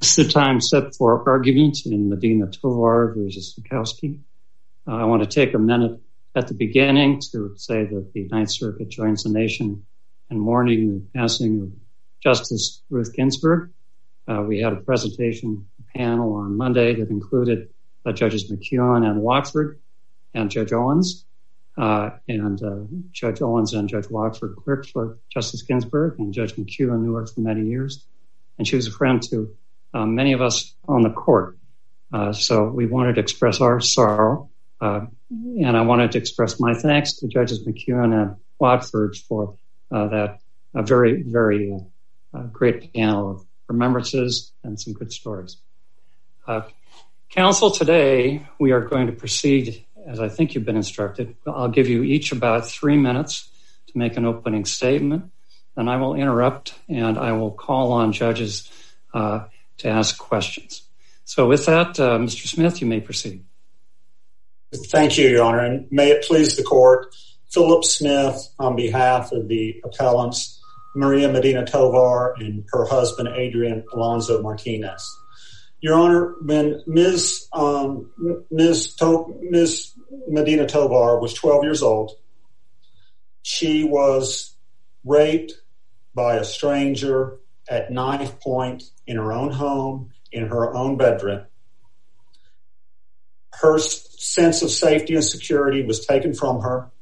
This is the time set for argument in Medina Tovar versus Stokowski. I want to take a minute at the beginning to say that the Ninth Circuit joins the nation in mourning the passing of Justice Ruth Ginsburg. We had a presentation panel on Monday that included Judges McKeown and Watford and Judge Owens. Judge Owens and Judge Watford clerked for Justice Ginsburg, and Judge McKeown knew her for many years. And she was a friend to many of us on the court. So we wanted to express our sorrow. And I wanted to express my thanks to Judges McKeown and Watford for that very, very great panel of remembrances and some good stories. Council, today we are going to proceed as I think you've been instructed. I'll give you each about 3 minutes to make an opening statement, and I will interrupt and I will call on judges to ask questions. So with that, Mr. Smith, you may proceed. Thank you, Your Honor, and may it please the court, Philip Smith on behalf of the appellants, Maria Medina Tovar and her husband, Adrian Alonzo Martinez. Your Honor, when Ms. Medina Tovar was 12 years old, she was raped by a stranger at knife point in her own home, in her own bedroom. Her sense of safety and security was taken from her.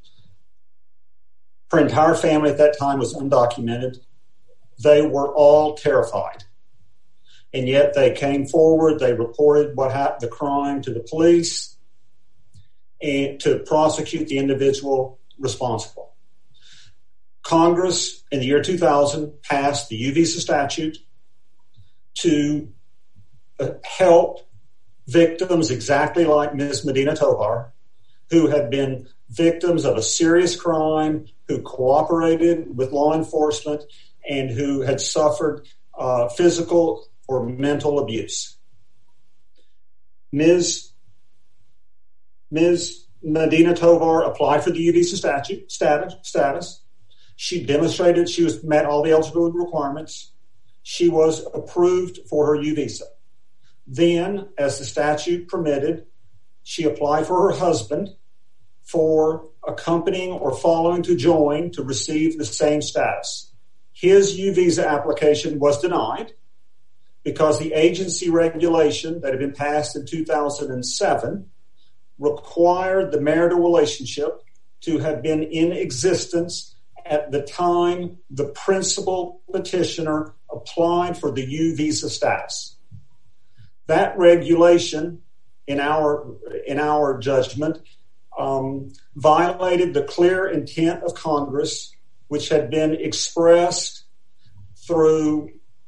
Her entire family at that time was undocumented. They were all terrified. And yet they came forward, they reported the crime to the police and to prosecute the individual responsible. Congress in the year 2000 passed the U-Visa statute to help victims exactly like Ms. Medina Tovar, who had been victims of a serious crime, who cooperated with law enforcement, and who had suffered physical or mental abuse. Ms. Medina Tovar applied for the U-Visa status. She demonstrated she met all the eligibility requirements. She was approved for her U-Visa. Then, as the statute permitted, she applied for her husband for accompanying or following to join to receive the same status. His U-Visa application was denied because the agency regulation that had been passed in 2007 required the marital relationship to have been in existence at the time the principal petitioner applied for the U-Visa status. That regulation, in our judgment, violated the clear intent of Congress, which had been expressed through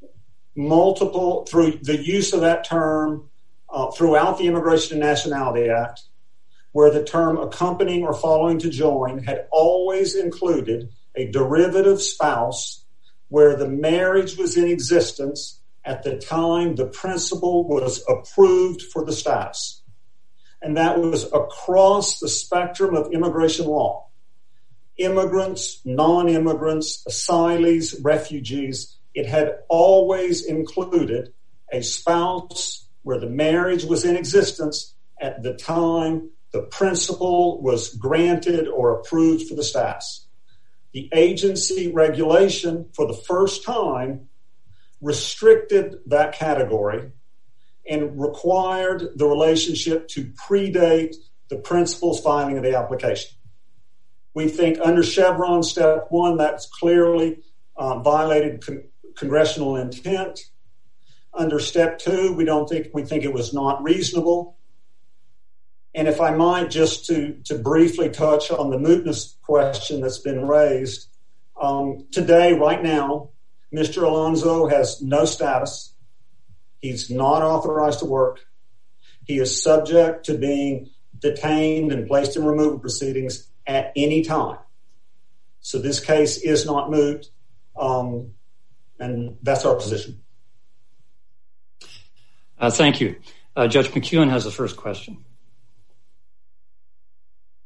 the use of that term throughout the Immigration and Nationality Act, where the term accompanying or following to join had always included a derivative spouse where the marriage was in existence at the time the principal was approved for the status. And that was across the spectrum of immigration law. Immigrants, non-immigrants, asylees, refugees, it had always included a spouse where the marriage was in existence at the time the principal was granted or approved for the status. The agency regulation, for the first time, restricted that category and required the relationship to predate the principal's filing of the application. We think under Chevron Step 1, that's clearly violated congressional intent. Under Step 2, we think it was not reasonable. And if I might, just to briefly touch on the mootness question that's been raised, today, right now, Mr. Alonzo has no status. He's not authorized to work. He is subject to being detained and placed in removal proceedings at any time. So this case is not moot, and that's our position. Thank you. Judge McKeown has the first question.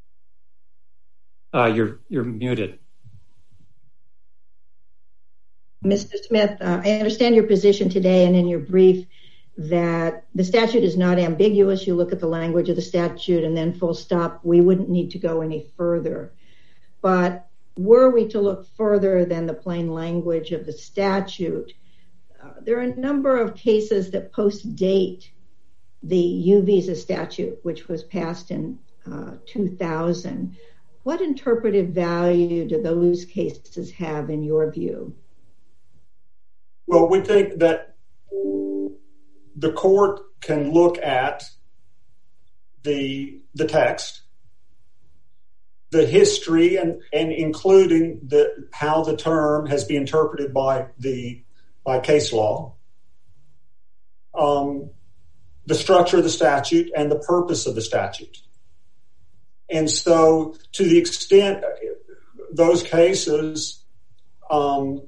You're muted. Mr. Smith, I understand your position today and in your brief that the statute is not ambiguous. You look at the language of the statute and then full stop, we wouldn't need to go any further. But were we to look further than the plain language of the statute, there are a number of cases that post-date the U-Visa statute, which was passed in 2000. What interpretive value do those cases have in your view? Well, we think that the court can look at the text, the history, and including how the term has been interpreted by case law, the structure of the statute, and the purpose of the statute. And so, to the extent those cases, and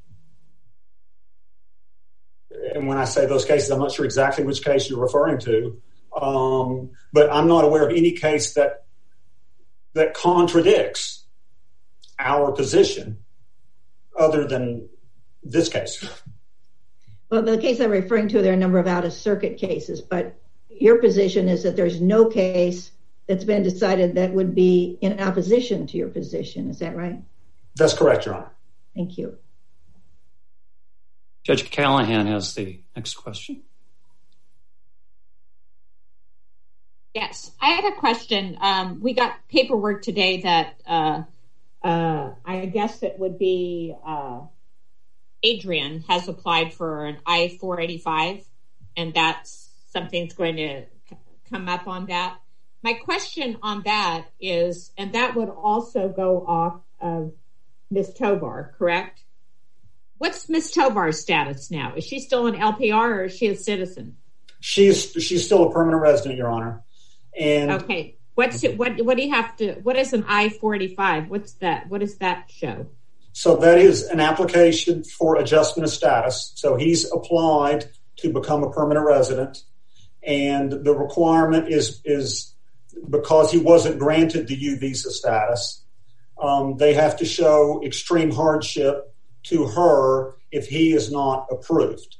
when I say those cases, I'm not sure exactly which case you're referring to, but I'm not aware of any case that contradicts our position other than this case. Well, the case I'm referring to, there are a number of out-of-circuit cases, but your position is that there's no case that's been decided that would be in opposition to your position. Is that right? That's correct, Your Honor. Thank you. Judge Callahan has the next question. Yes, I had a question. We got paperwork today that I guess it would be Adrian has applied for an I-485, and that's something's going to come up on that. My question on that is, and that would also go off of Ms. Tovar, correct? What's Ms. Tovar's status now? Is she still an LPR or is she a citizen? She's still a permanent resident, Your Honor. And okay, what do you have to? What is an I-485? What's that? What does that show? So that is an application for adjustment of status. So he's applied to become a permanent resident, and the requirement is because he wasn't granted the U-Visa status, they have to show extreme hardship to her if he is not approved.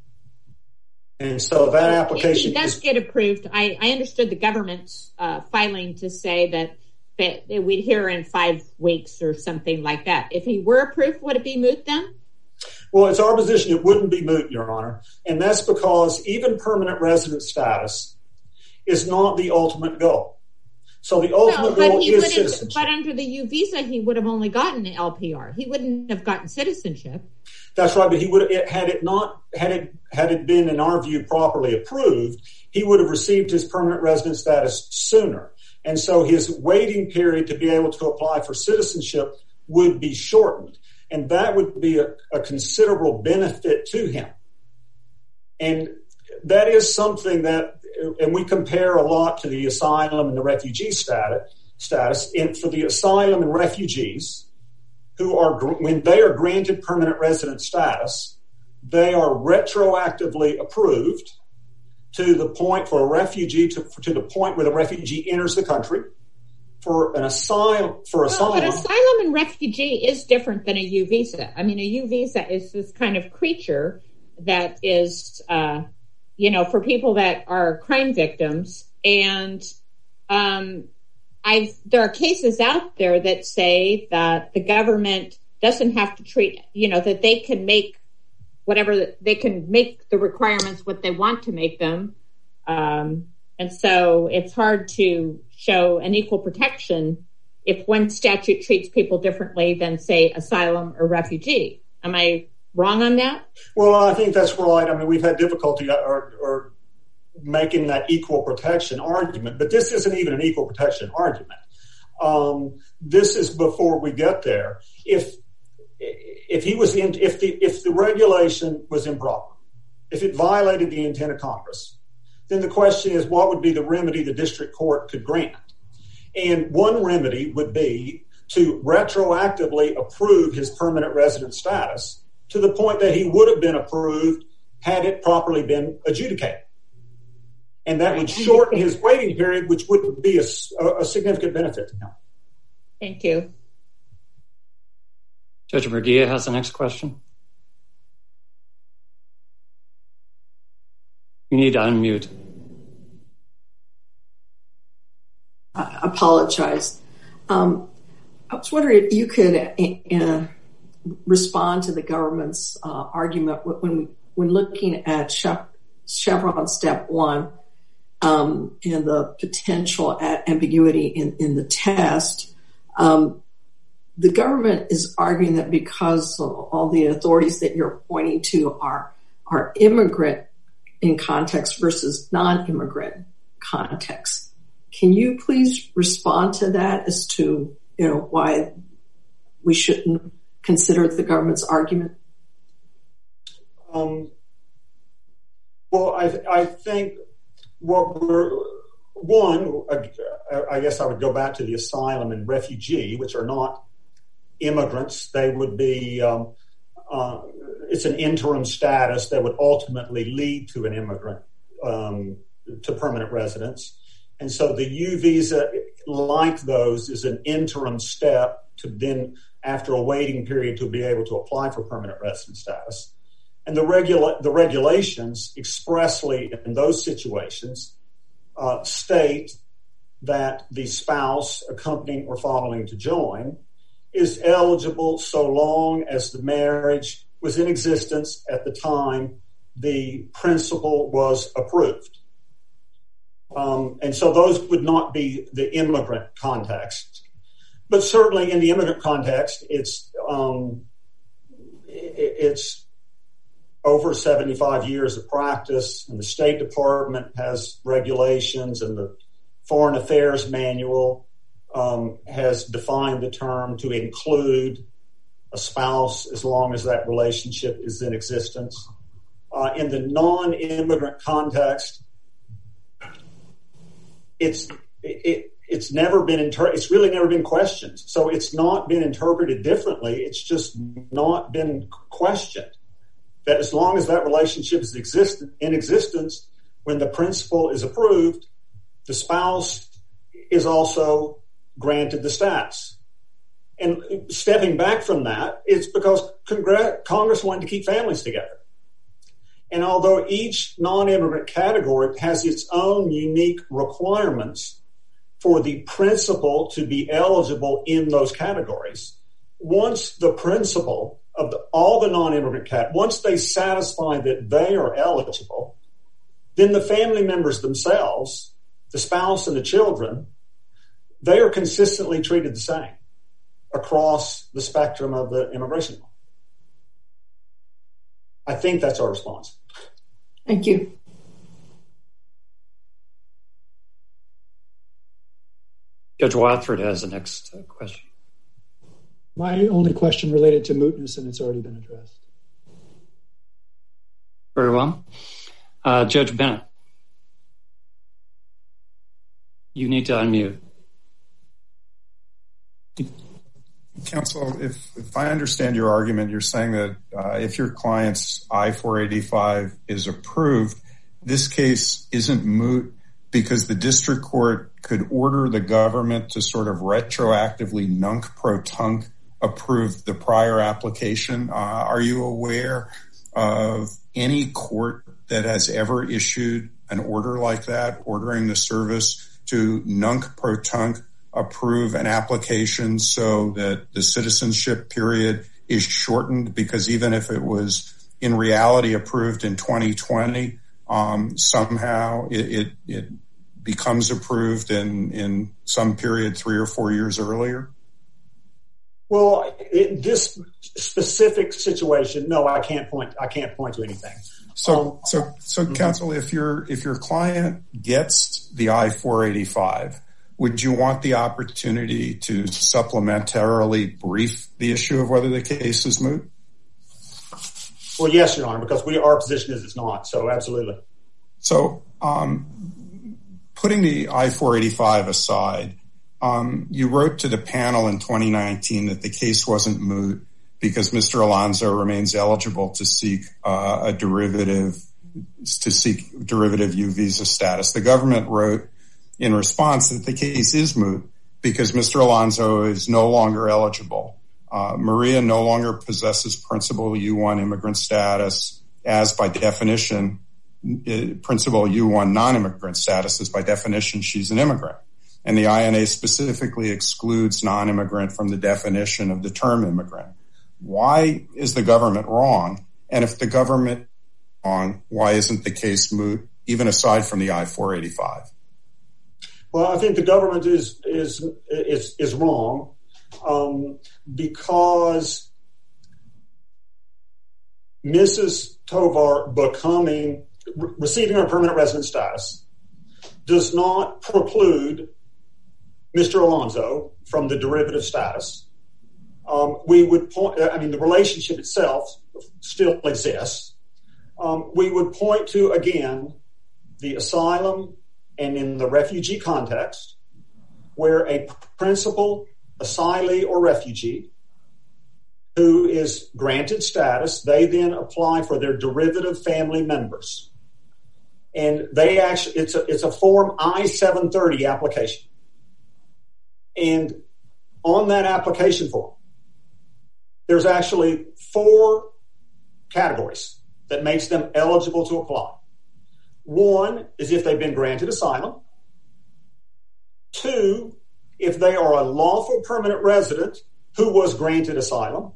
And so that application if he does get approved. I understood the government's filing to say that we'd hear in 5 weeks or something like that. If he were approved, would it be moot then? Well, it's our position it wouldn't be moot, Your Honor. And that's because even permanent resident status is not the ultimate goal. So the ultimate goal is citizenship. But under the U-Visa, he would have only gotten an LPR. He wouldn't have gotten citizenship. That's right, but he would had it been, in our view, properly approved, he would have received his permanent resident status sooner. And so his waiting period to be able to apply for citizenship would be shortened. And that would be a considerable benefit to him. And that is something that, and we compare a lot to the asylum and the refugee status. And for the asylum and refugees, who are, when they are granted permanent resident status, they are retroactively approved to the point for a refugee to the point where the refugee enters the country. For an asylum, but asylum and refugee is different than a U-Visa. I mean, a U-Visa is this kind of creature that is, for people that are crime victims. And there are cases out there that say that the government doesn't have to treat, that they can make they can make the requirements what they want to make them. And so it's hard to show an equal protection if one statute treats people differently than, say, asylum or refugee. Am I wrong on that? Well, I think that's right. I mean, we've had difficulty or making that equal protection argument, but this isn't even an equal protection argument. This is before we get there. If the regulation was improper, if it violated the intent of Congress, then the question is, what would be the remedy the district court could grant? And one remedy would be to retroactively approve his permanent resident status to the point that he would have been approved had it properly been adjudicated. And that would shorten his waiting period, which would be a significant benefit to him. Thank you. Judge Murguia has the next question. You need to unmute. I apologize. I was wondering if you could respond to the government's argument when looking at Chevron Step 1 and the potential ambiguity in the test. The government is arguing that because all the authorities that you're pointing to are immigrant in context versus non-immigrant context. Can you please respond to that as to why we shouldn't consider the government's argument? Well, I think I guess I would go back to the asylum and refugee, which are not immigrants. They would be, it's an interim status that would ultimately lead to an immigrant, to permanent residence. And so the U visa, like those, is an interim step to then, after a waiting period, to be able to apply for permanent residence status. And the regulations expressly in those situations state that the spouse accompanying or following to join is eligible so long as the marriage was in existence at the time the principle was approved. And so those would not be the immigrant context. But certainly in the immigrant context, it's over 75 years of practice, and the State Department has regulations, and the Foreign Affairs Manual has defined the term to include a spouse as long as that relationship is in existence. In the non-immigrant context, it's really never been questioned. So it's not been interpreted differently. It's just not been questioned. That as long as that relationship is in existence, when the principle is approved, the spouse is also granted the status. And stepping back from that, it's because Congress wanted to keep families together. And although each non-immigrant category has its own unique requirements for the principle to be eligible in those categories, once the principle of all the non-immigrant once they satisfy that they are eligible, then the family members themselves, the spouse and the children, they are consistently treated the same across the spectrum of the immigration law. I think that's our response. Thank you. Judge Watford has the next question. My only question related to mootness, and it's already been addressed. Very well. Judge Bennett, you need to unmute. Counsel, if I understand your argument, you're saying that if your client's I-485 is approved, this case isn't moot because the district court could order the government to sort of retroactively nunc-pro-tunc approve the prior application. Are you aware of any court that has ever issued an order like that, ordering the service to nunc-pro-tunc approve an application so that the citizenship period is shortened? Because even if it was in reality approved in 2020, somehow it becomes approved in some period 3 or 4 years earlier? Well, in this specific situation, no, I can't point to anything. So counsel, if your client gets the I-485, would you want the opportunity to supplementarily brief the issue of whether the case is moot? Well, yes, Your Honor, because our position is it's not. So absolutely. So putting the I-485 aside, you wrote to the panel in 2019 that the case wasn't moot because Mr. Alonzo remains eligible to seek derivative U visa status. The government wrote in response that the case is moot because Mr. Alonzo is no longer eligible. Maria no longer possesses principal U1 immigrant status, as by definition, principal U1 non-immigrant status is by definition she's an immigrant. And the INA specifically excludes non-immigrant from the definition of the term immigrant. Why is the government wrong? And if the government is wrong, why isn't the case moot, even aside from the I-485? Well, I think the government is wrong because Mrs. Tovar receiving her permanent resident status does not preclude Mr. Alonzo from the derivative status. The relationship itself still exists. We would point to, again, the asylum and in the refugee context, where a principal asylee or refugee who is granted status, they then apply for their derivative family members. And they actually, it's a form I-730 application. And on that application form, there's actually 4 categories that makes them eligible to apply. 1 is if they've been granted asylum. 2, if they are a lawful permanent resident who was granted asylum.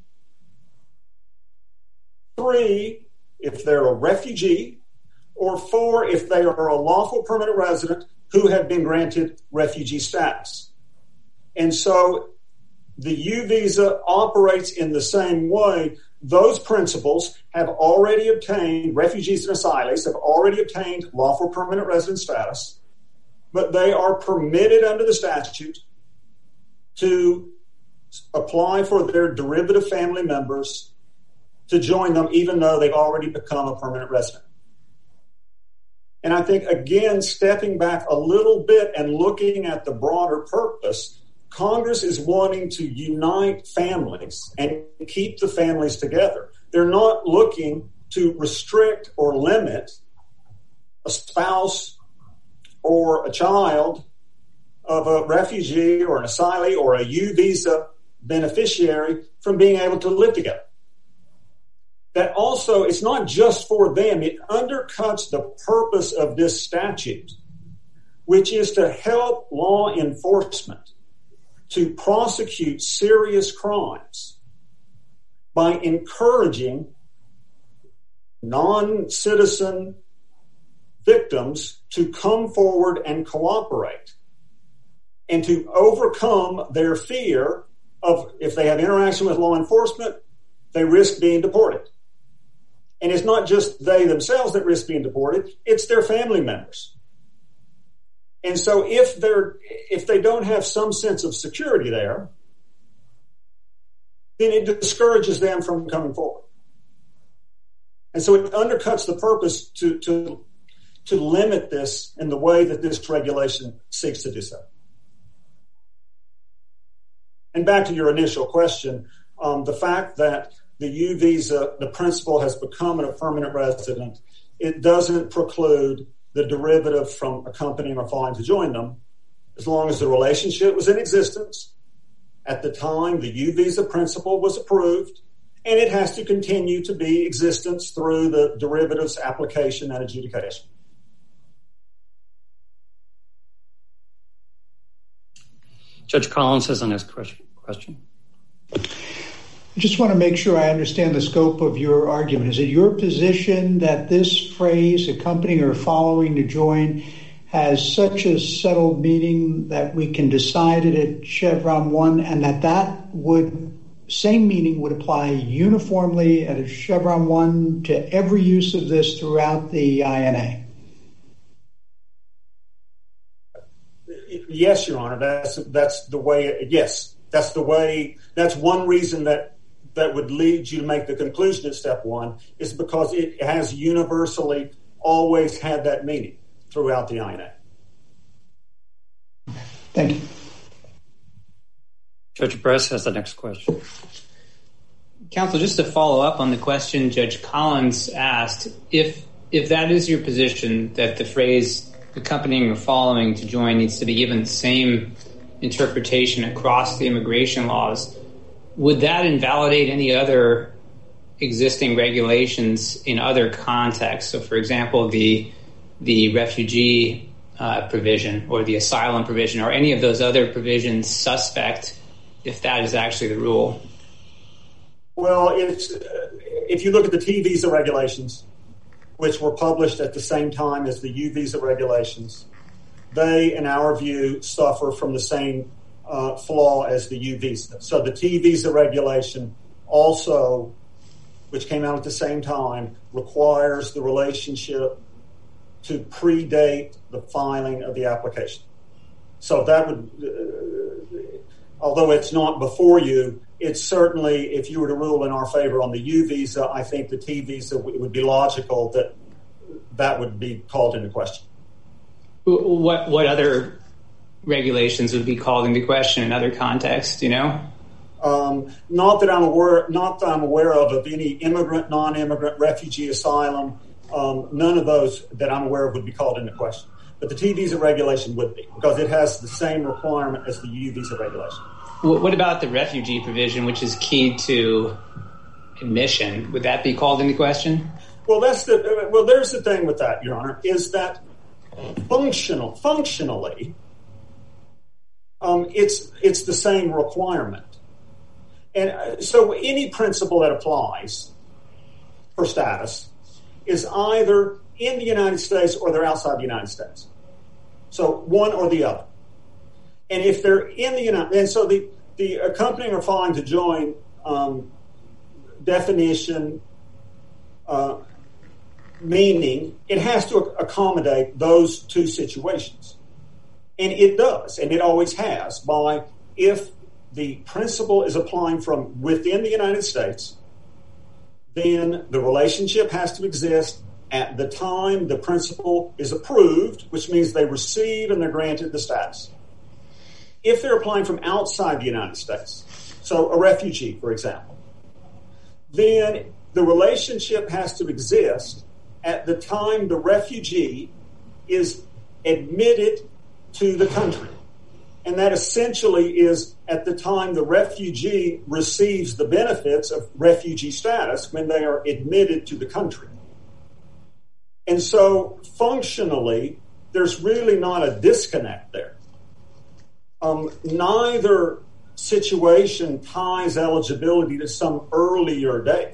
3, if they're a refugee. Or 4, if they are a lawful permanent resident who have been granted refugee status. And so the U visa operates in the same way. Those principals have already obtained, refugees and asylees have already obtained lawful permanent resident status, but they are permitted under the statute to apply for their derivative family members to join them, even though they've already become a permanent resident. And I think, again, stepping back a little bit and looking at the broader purpose, Congress is wanting to unite families and keep the families together. They're not looking to restrict or limit a spouse or a child of a refugee or an asylee or a U visa beneficiary from being able to live together. That also, it's not just for them. It undercuts the purpose of this statute, which is to help law enforcement to prosecute serious crimes by encouraging non-citizen victims to come forward and cooperate and to overcome their fear of, if they have interaction with law enforcement, they risk being deported. And it's not just they themselves that risk being deported, it's their family members. And so if they don't have some sense of security there, then it discourages them from coming forward. And so it undercuts the purpose to limit this in the way that this regulation seeks to do so. And back to your initial question, the fact that the U visa, the principal has become a permanent resident, it doesn't preclude the derivative from accompanying or following to join them, as long as the relationship was in existence at the time the U visa principal was approved, and it has to continue to be existence through the derivatives application and adjudication. Judge Collins has the next question. I just want to make sure I understand the scope of your argument. Is it your position that this phrase, accompanying or following to join, has such a settled meaning that we can decide it at Chevron 1 and that same meaning would apply uniformly at Chevron 1 to every use of this throughout the INA? Yes, Your Honor, that's the way. Yes, that's the way. That's one reason that would lead you to make the conclusion at step 1 is because it has universally always had that meaning throughout the INA. Thank you. Judge Bress has the next question. Counsel, just to follow up on the question Judge Collins asked, if that is your position, that the phrase accompanying or following to join needs to be given the same interpretation across the immigration laws, would that invalidate any other existing regulations in other contexts. So, for example, the refugee provision or the asylum provision or any of those other provisions suspect if that is actually the rule? Well, if you look at the T visa regulations, which were published at the same time as the U visa regulations, they, in our view, suffer from the same flaw as the U visa. So the T visa regulation also, which came out at the same time, requires the relationship to predate the filing of the application. So that would, although it's not before you, it's certainly, if you were to rule in our favor on the U visa, I think the T visa, it would be logical that that would be called into question. What other regulations would be called into question in other contexts, do you know? Not that I'm aware of any immigrant, non-immigrant, refugee, asylum. None of those that I'm aware of would be called into question. But the T visa regulation would be, because it has the same requirement as the U visa regulation. What about the refugee provision, which is key to admission? Would that be called into question? Well, there's the thing with that, Your Honor, is that functionally, it's the same requirement. And so any principle that applies for status is either in the United States or they're outside the United States. So one or the other. And if they're in the United States, and so the accompanying or following to join definition, meaning it has to accommodate those two situations. And it does, and it always has, by if the principle is applying from within the United States, then the relationship has to exist at the time the principle is approved, which means they receive and they're granted the status. If they're applying from outside the United States, so a refugee, for example, then the relationship has to exist at the time the refugee is admitted to the country. And that essentially is at the time the refugee receives the benefits of refugee status when they are admitted to the country. And so functionally, there's really not a disconnect there. Neither situation ties eligibility to some earlier date.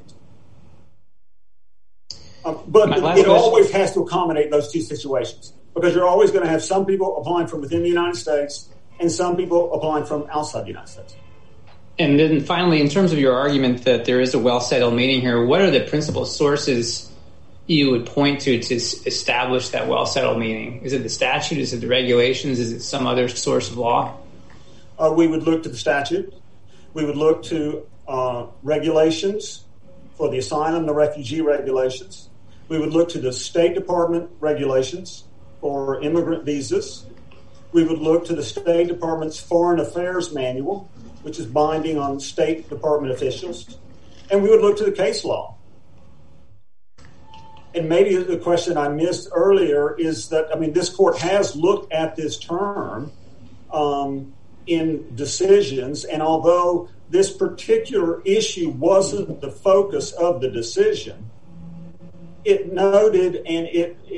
But it always has to accommodate those two situations, because you're always going to have some people applying from within the United States and some people applying from outside the United States. And then finally, in terms of your argument that there is a well-settled meaning here, what are the principal sources you would point to establish that well-settled meaning? Is it the statute? Is it the regulations? Is it some other source of law? We would look to the statute. We would look to regulations for the asylum, the refugee regulations. We would look to the State Department regulations for immigrant visas. We would look to the State Department's Foreign Affairs Manual, which is binding on State Department officials. And we would look to the case law. And maybe the question I missed earlier is that, this court has looked at this term in decisions, and although this particular issue wasn't the focus of the decision, it noted and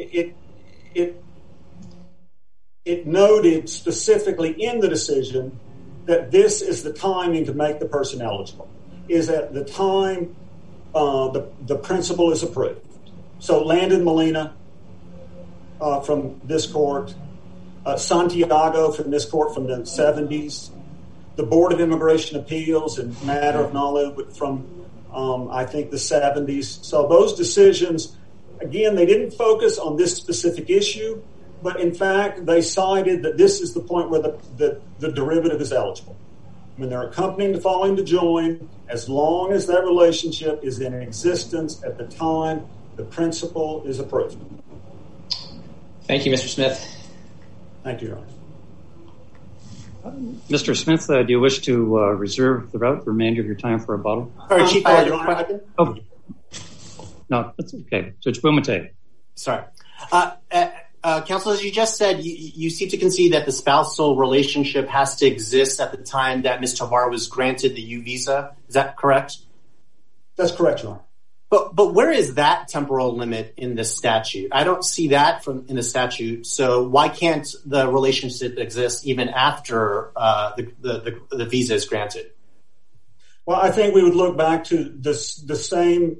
it noted specifically in the decision that this is the timing to make the person eligible, is at the time the principle is approved. So Landon Molina from this court, Santiago from this court from the 70s, the Board of Immigration Appeals and Matter of Nalu from, I think, the 70s. So those decisions, again, they didn't focus on this specific issue, but in fact, they cited that this is the point where the derivative is eligible. When they're accompanying the following to join, as long as that relationship is in existence at the time the principle is approved. Thank you, Mr. Smith. Thank you, Your Honor. Mr. Smith, do you wish to reserve the remainder of your time for rebuttal? Sorry, Chief, Your Honor. Oh, no, that's okay. Judge Bumate. Sorry. Counsel, as you just said, you seem to concede that the spousal relationship has to exist at the time that Ms. Tovar was granted the U visa. Is that correct? That's correct, Your Honor. But where is that temporal limit in the statute? I don't see that in the statute. So why can't the relationship exist even after the visa is granted? Well, I think we would look back to the same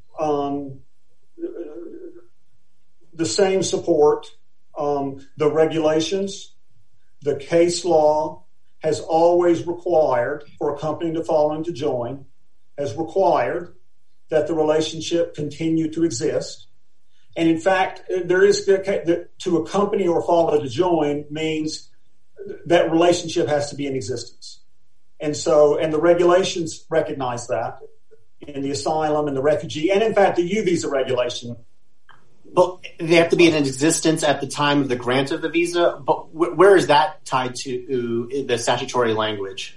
support, the regulations, the case law has always required for a company to follow and to join, has required that the relationship continue to exist. And in fact, there is to accompany or follow to join means that relationship has to be in existence. And the regulations recognize that in the asylum and the refugee, and in fact, the U visa regulation. But they have to be in existence at the time of the grant of the visa. But where is that tied to the statutory language?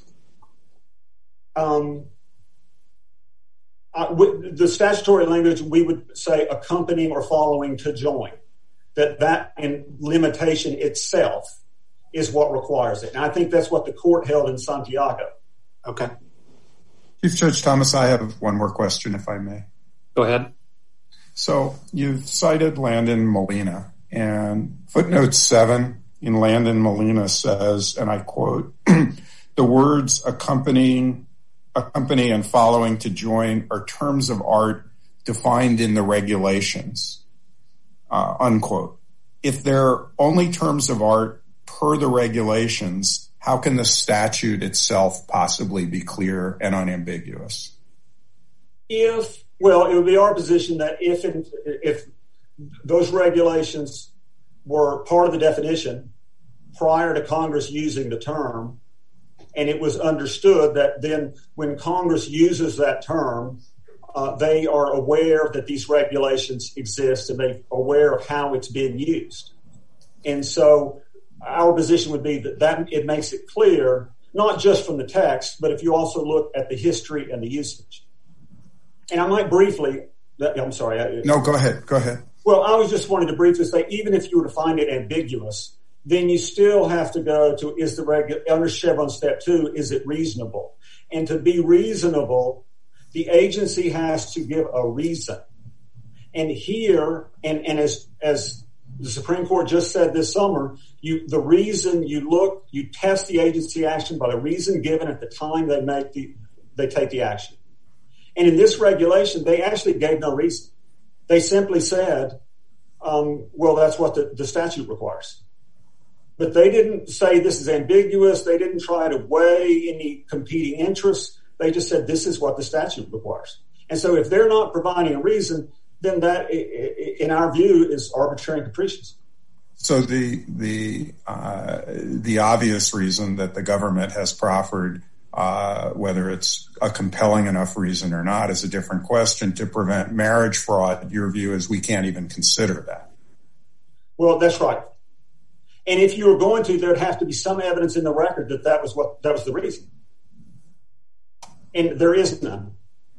The statutory language, we would say accompanying or following to join. That in limitation itself is what requires it. And I think that's what the court held in Santiago. Okay. Chief Judge Thomas, I have one more question, if I may. Go ahead. So you've cited Landon Molina, and footnote 7 in Landon Molina says, and I quote, the words accompany and following to join are terms of art defined in the regulations, unquote. If they're only terms of art per the regulations, how can the statute itself possibly be clear and unambiguous? Well, it would be our position that if those regulations were part of the definition prior to Congress using the term, and it was understood that then when Congress uses that term, they are aware that these regulations exist and they're aware of how it's being used. And so our position would be that it makes it clear, not just from the text, but if you also look at the history and the usage. And I might briefly, I'm sorry. No, go ahead. Go ahead. Well, I was just wanting to briefly say, even if you were to find it ambiguous, then you still have to go to, under Chevron Step 2, is it reasonable? And to be reasonable, the agency has to give a reason. And here, and as the Supreme Court just said this summer, the reason you test the agency action by the reason given at the time they take the action. And in this regulation, they actually gave no reason. They simply said, well, that's what the statute requires. But they didn't say this is ambiguous. They didn't try to weigh any competing interests. They just said this is what the statute requires. And so if they're not providing a reason, then that, in our view, is arbitrary and capricious. So the obvious reason that the government has proffered, whether it's a compelling enough reason or not, is a different question. To prevent marriage fraud, your view is we can't even consider that. Well, that's right. And if you were going to, there'd have to be some evidence in the record that was the reason. And there is none.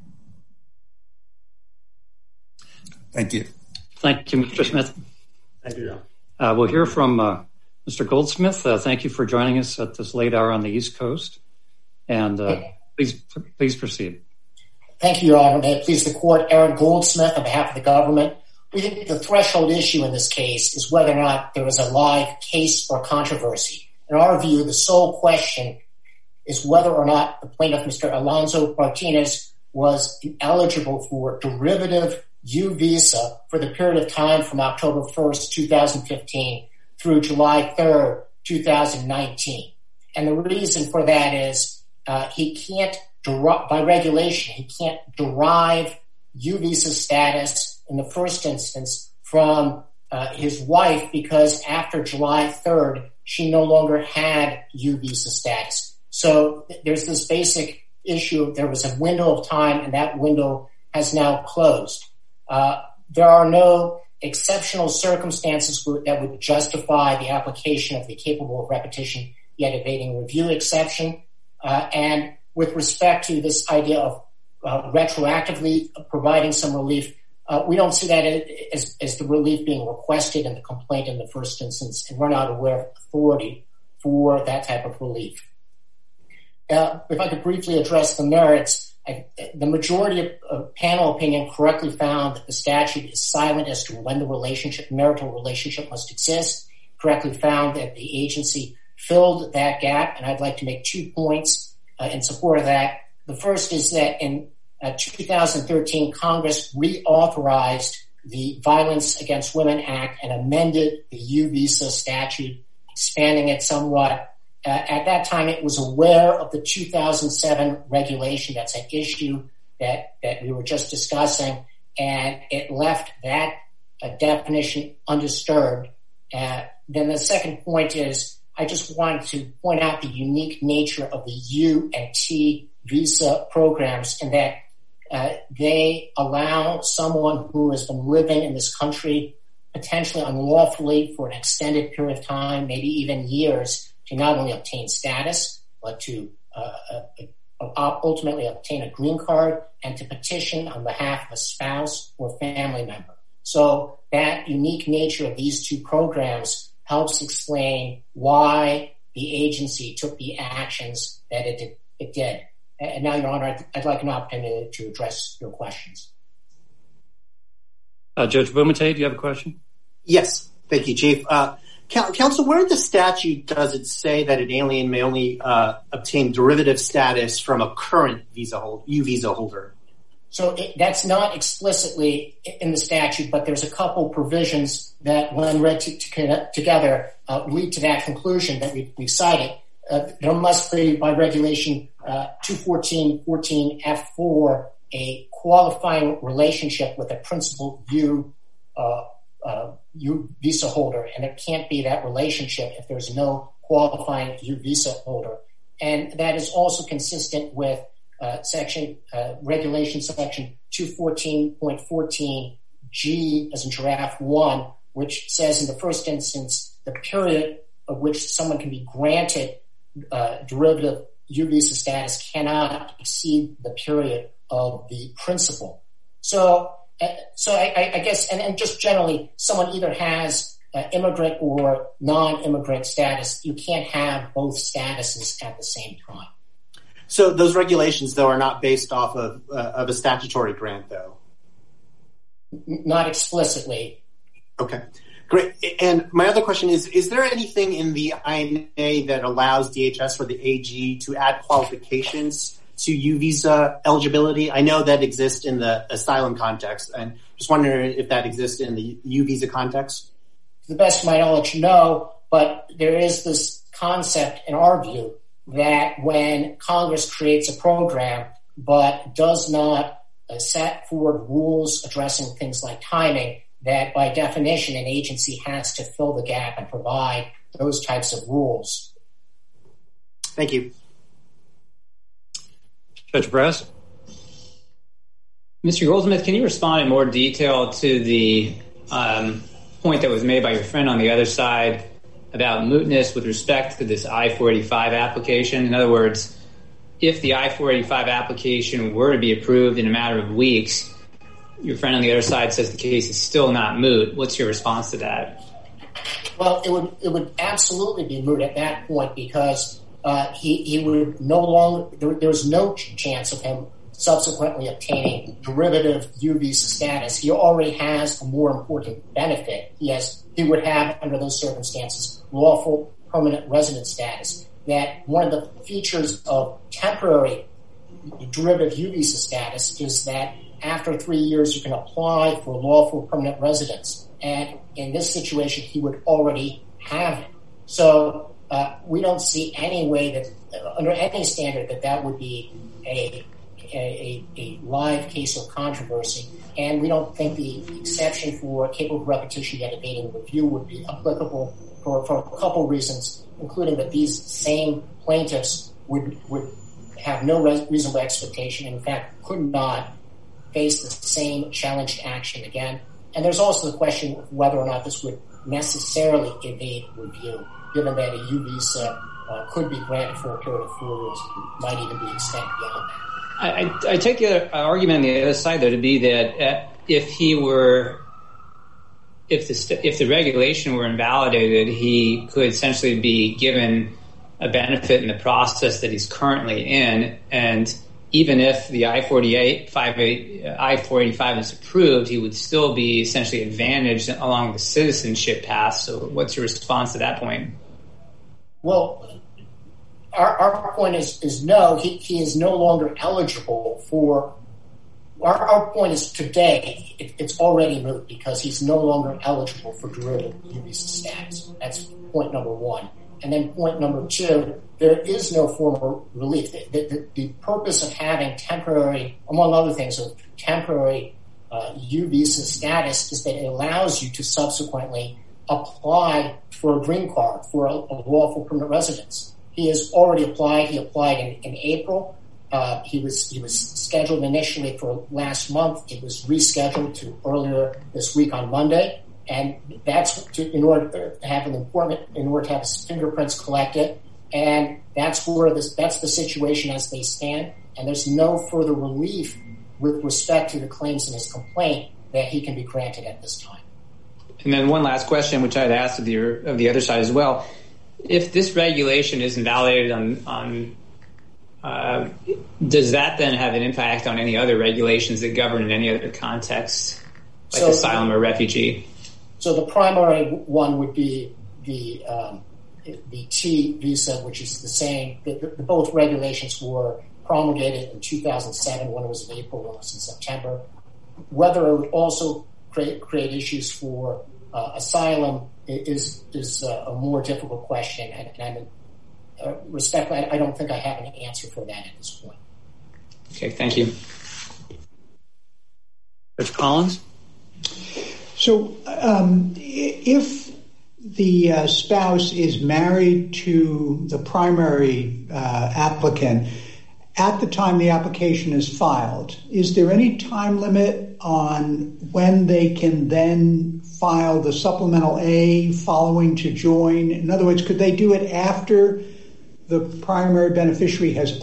Thank you. Thank you, Mr. Smith. Thank you, John. We'll hear from Mr. Goldsmith. Thank you for joining us at this late hour on the East Coast. And please proceed. Thank you, Your Honor. May it please the Court, Aaron Goldsmith on behalf of the government. We think the threshold issue in this case is whether or not there is a live case or controversy. In our view, the sole question is whether or not the plaintiff, Mr. Alonso Martinez, was eligible for derivative U visa for the period of time from October 1st, 2015 through July 3rd, 2019. And the reason for that is he can't, by regulation, he can't derive U visa status in the first instance from his wife because after July 3rd, she no longer had U visa status. So there's this basic issue. There was a window of time, and that window has now closed. There are no exceptional circumstances that would justify the application of the capable of repetition yet evading review exception. And with respect to this idea of retroactively providing some relief, we don't see that as the relief being requested in the complaint in the first instance, and we're not aware of authority for that type of relief. If I could briefly address the merits, The majority of panel opinion correctly found that the statute is silent as to when the marital relationship must exist, correctly found that the agency filled that gap, and I'd like to make 2 points in support of that. The first is that in 2013, Congress reauthorized the Violence Against Women Act and amended the U-Visa statute, expanding it somewhat. At that time, it was aware of the 2007 regulation that's an issue that we were just discussing, and it left that definition undisturbed. Then the second point is I just wanted to point out the unique nature of the U and T visa programs in that they allow someone who has been living in this country potentially unlawfully for an extended period of time, maybe even years, to not only obtain status, but to ultimately obtain a green card and to petition on behalf of a spouse or family member. So that unique nature of these 2 programs helps explain why the agency took the actions that it did. And now, Your Honor, I'd like an opportunity to address your questions. Judge Bumate, do you have a question? Yes. Thank you, Chief. Counsel, where in the statute does it say that an alien may only obtain derivative status from a current U-Visa holder? So that's not explicitly in the statute, but there's a couple provisions that, when read together, lead to that conclusion that we cited. There must be, by regulation 214.14F4, a qualifying relationship with a principal U-Visa holder, and it can't be that relationship if there's no qualifying U-Visa holder. And that is also consistent with regulation section 214.14G, as in giraffe 1, which says in the first instance the period of which someone can be granted derivative U-Visa status cannot exceed the period of the principal. So I guess, and just generally, someone either has immigrant or non-immigrant status. You can't have both statuses at the same time. So those regulations, though, are not based off of a statutory grant, though? Not explicitly. Okay, great. And my other question is there anything in the INA that allows DHS or the AG to add qualifications to U-Visa eligibility? I know that exists in the asylum context, and just wondering if that exists in the U-Visa context. To the best of my knowledge, no, but there is this concept in our view that when Congress creates a program but does not set forward rules addressing things like timing, that by definition an agency has to fill the gap and provide those types of rules. Thank you. Judge Brass? Mr. Goldsmith, can you respond in more detail to the point that was made by your friend on the other side about mootness with respect to this I-485 application? In other words, if the I-485 application were to be approved in a matter of weeks, your friend on the other side says the case is still not moot. What's your response to that? Well, it would absolutely be moot at that point because he would no longer, there's no chance of him subsequently obtaining derivative U-Visa status. He already has a more important benefit. He would have, under those circumstances, lawful permanent resident status. That one of the features of temporary derivative U-Visa status is that after 3 years you can apply for lawful permanent residence. And in this situation, he would already have it. So we don't see any way that, under any standard, that would be a live case of controversy. And we don't think the exception for capable of repetition yet evading review would be applicable for a couple reasons, including that these same plaintiffs would have no reasonable expectation, in fact, could not face the same challenged action again. And there's also the question of whether or not this would necessarily evade review, given that a U-Visa could be granted for a period of 4 years, might even be extended beyond that. I take the argument on the other side, though, to be that if the regulation were invalidated, he could essentially be given a benefit in the process that he's currently in, and even if the I-485 is approved, he would still be essentially advantaged along the citizenship path. So what's your response to that point? Well, our point is no, he is no longer eligible for, our point is today, it's already moot because he's no longer eligible for derivative U visa status. That's point number one. And then point number two, there is no formal relief. The purpose of having temporary, among other things, temporary U visa status is that it allows you to subsequently apply for a green card, for a lawful permanent residence. He has already applied. He applied in April. He was scheduled initially for last month. It was rescheduled to earlier this week on Monday. And that's in order to have his fingerprints collected. And that's the situation as they stand. And there's no further relief with respect to the claims in his complaint that he can be granted at this time. And then one last question, which I'd asked of the other side as well. If this regulation is invalidated does that then have an impact on any other regulations that govern in any other context, like asylum or refugee? So the primary one would be the T visa, which is the same. Both regulations were promulgated in 2007. One was in April, one was in September. Whether it would also create issues for asylum is a more difficult question, and respectfully, I don't think I have an answer for that at this point. Okay, thank you. Judge Collins? So if the spouse is married to the primary applicant at the time the application is filed, is there any time limit on when they can then file the supplemental A following to join? In other words, could they do it after the primary beneficiary has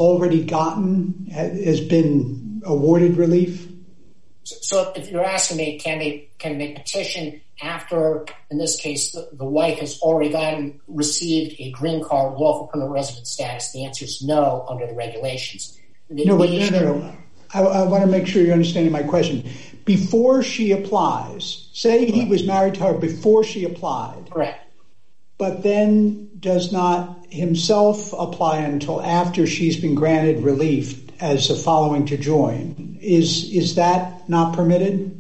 been awarded relief? So if you're asking me, can they petition after, in this case, the wife has already received a green card, lawful permanent resident status? The answer is no under the regulations. No. I want to make sure you're understanding my question. Before she applies, say he was married to her before she applied. Correct. But then does not himself apply until after she's been granted relief as a following to join. Is that not permitted?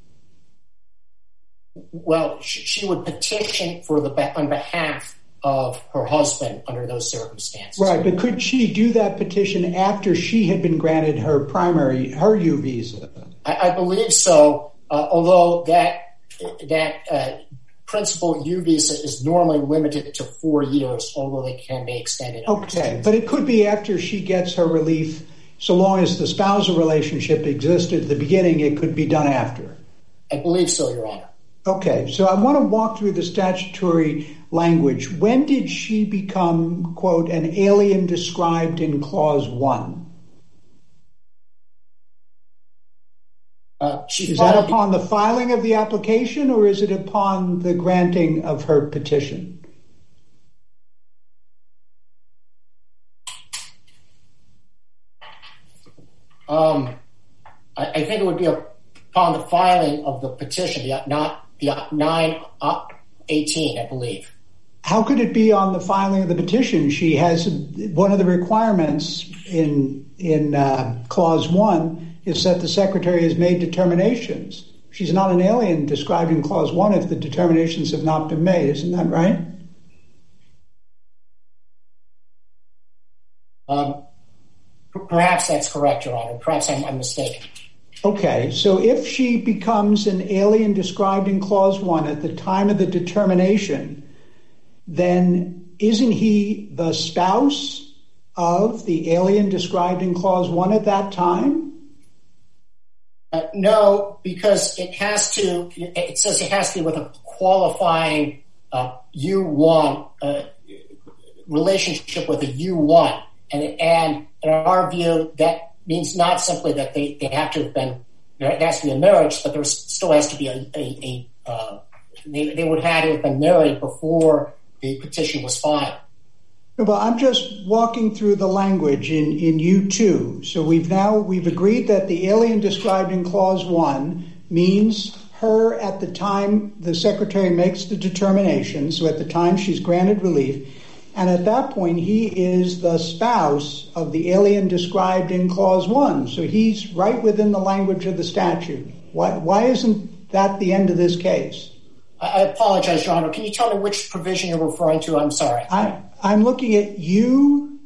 Well, she would petition on behalf of her husband under those circumstances. Right, but could she do that petition after she had been granted her U visa? I believe so, although that principal U visa is normally limited to 4 years, although they can be extended. Okay, but it could be after she gets her relief. So long as the spousal relationship existed at the beginning, it could be done after. I believe so, Your Honor. Okay, so I want to walk through the statutory language. When did she become, quote, an alien described in Clause 1? Is that upon the filing of the application, or is it upon the granting of her petition? I think it would be upon the filing of the petition, not the 9/18, I believe. How could it be on the filing of the petition? She has one of the requirements in Clause 1 is that the Secretary has made determinations. She's not an alien described in Clause 1 if the determinations have not been made. Isn't that right? Perhaps that's correct, Your Honor. Perhaps I'm mistaken. Okay, so if she becomes an alien described in Clause 1 at the time of the determination, then isn't he the spouse of the alien described in Clause 1 at that time? No, because it says it has to be with a qualifying U1 relationship with a U1. And in our view, that means not simply that they have to have been, there has to be a marriage, but there still has to be they would have to have been married before the petition was filed. Well, I'm just walking through the language in U2. So we've agreed that the alien described in Clause 1 means her at the time the Secretary makes the determination, so at the time she's granted relief, and at that point he is the spouse of the alien described in Clause 1. So he's right within the language of the statute. Why isn't that the end of this case? I apologize, Your Honor. Can you tell me which provision you're referring to? I'm sorry. I'm looking at U2,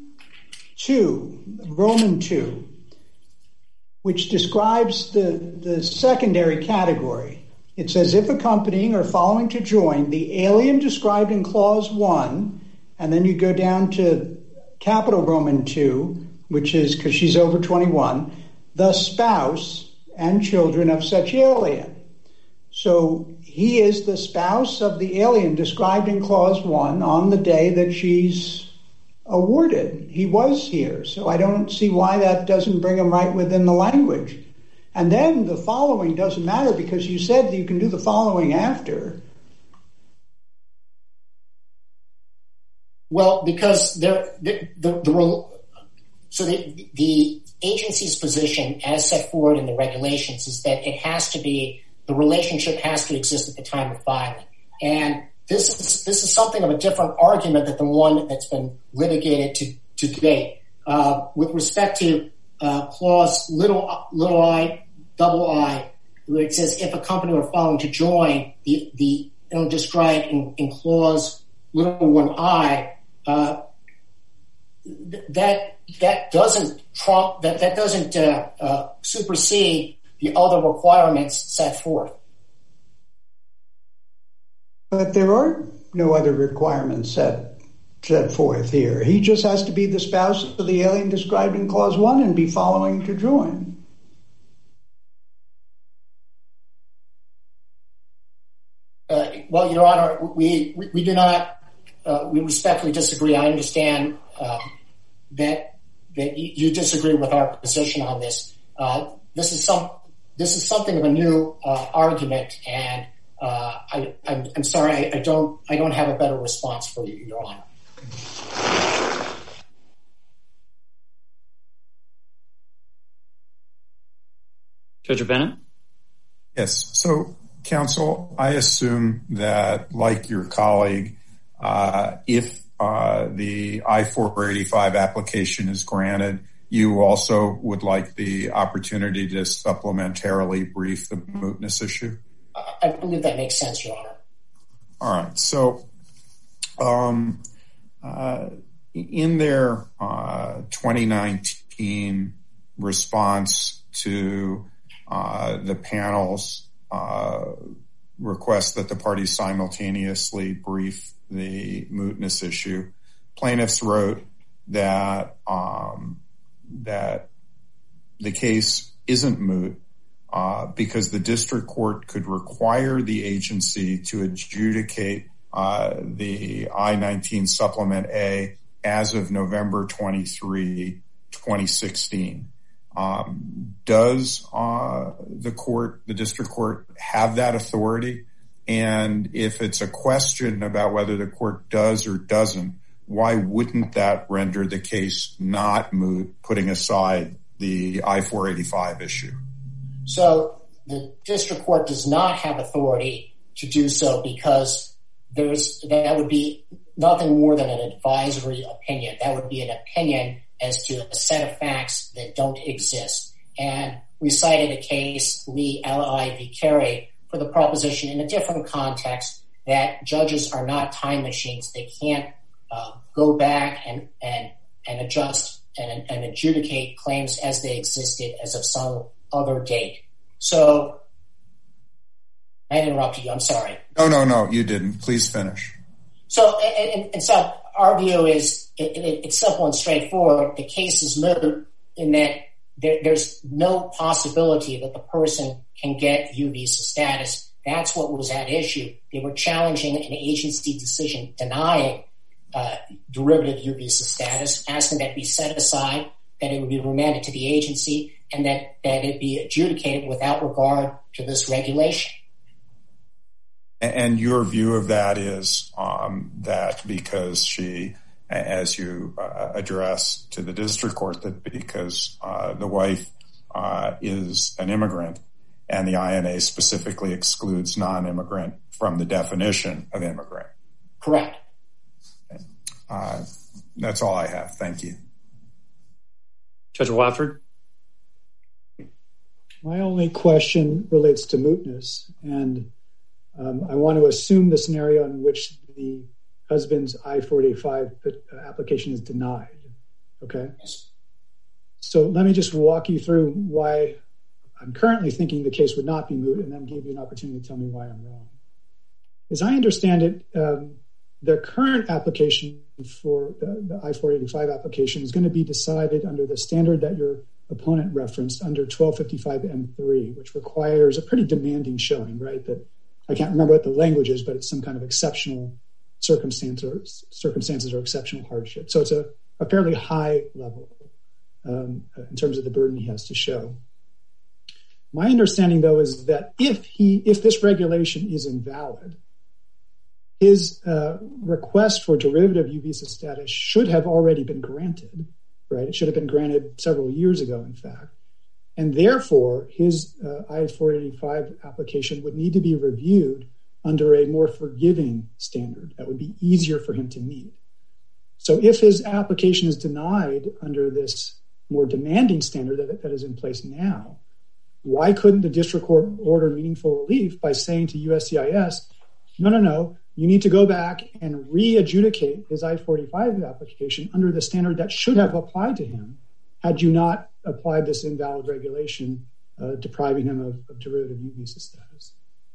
Roman 2, which describes the secondary category. It says, if accompanying or following to join the alien described in Clause 1, and then you go down to capital Roman 2, which is, because she's over 21, the spouse and children of such alien. So he is the spouse of the alien described in Clause 1 on the day that she's awarded. He was here, so I don't see why that doesn't bring him right within the language. And then the following doesn't matter because you said that you can do the following after. Well, because the agency's position as set forward in the regulations is that it has to be, the relationship has to exist at the time of filing. And this is something of a different argument than the one that's been litigated to date. With respect to clause little I, double I, where it says if a company or following to join, the described in clause little 1I, that doesn't trump, that doesn't supersede the other requirements set forth. But there are no other requirements set forth here. He just has to be the spouse of the alien described in Clause 1 and be following to join. Well, Your Honor, we do not, we respectfully disagree. I understand that you disagree with our position on this. This is something of a new argument, and I'm sorry, I don't have a better response for you, Your Honor. Judge Bennett? Yes. So, counsel, I assume that, like your colleague, if the I-485 application is granted, you also would like the opportunity to supplementarily brief the mootness issue? I believe that makes sense, Your Honor. All right. So, in their 2019 response to the panel's request that the parties simultaneously brief the mootness issue, plaintiffs wrote that that the case isn't moot because the district court could require the agency to adjudicate the I-19 Supplement A as of November 23, 2016. Does the district court have that authority? And if it's a question about whether the court does or doesn't, why wouldn't that render the case not moot, putting aside the I-485 issue? So the district court does not have authority to do so because that would be nothing more than an advisory opinion. That would be an opinion as to a set of facts that don't exist. And we cited a case, Lee L.I. v. Carey, for the proposition in a different context that judges are not time machines. They can't go back and adjust and adjudicate claims as they existed as of some other date. So I interrupted you. I'm sorry. No, you didn't. Please finish. So, and so our view is it's simple and straightforward. The case is moot in that there's no possibility that the person can get U visa status. That's what was at issue. They were challenging an agency decision denying derivative U visa status, asking that be set aside, that it would be remanded to the agency, and that it be adjudicated without regard to this regulation. And your view of that is that because she as you address to the district court, that because the wife is an immigrant and the INA specifically excludes non-immigrant from the definition of immigrant. Correct. That's all I have. Thank you. Judge Watford? My only question relates to mootness, and I want to assume the scenario in which the husband's I-485 application is denied, okay? Yes. So let me just walk you through why I'm currently thinking the case would not be moot, and then give you an opportunity to tell me why I'm wrong. As I understand it, the current application for the I-485 application is going to be decided under the standard that your opponent referenced under 1255 M3, which requires a pretty demanding showing, right? That I can't remember what the language is, but it's some kind of exceptional circumstances or exceptional hardship. So it's a fairly high level in terms of the burden he has to show. My understanding, though, is that if this regulation is invalid, his request for derivative U visa status should have already been granted, right? It should have been granted several years ago, in fact. And therefore, his I-485 application would need to be reviewed under a more forgiving standard that would be easier for him to meet. So if his application is denied under this more demanding standard that is in place now, why couldn't the district court order meaningful relief by saying to USCIS, no, you need to go back and re-adjudicate his I-485 application under the standard that should have applied to him had you not applied this invalid regulation depriving him of derivative U visa status?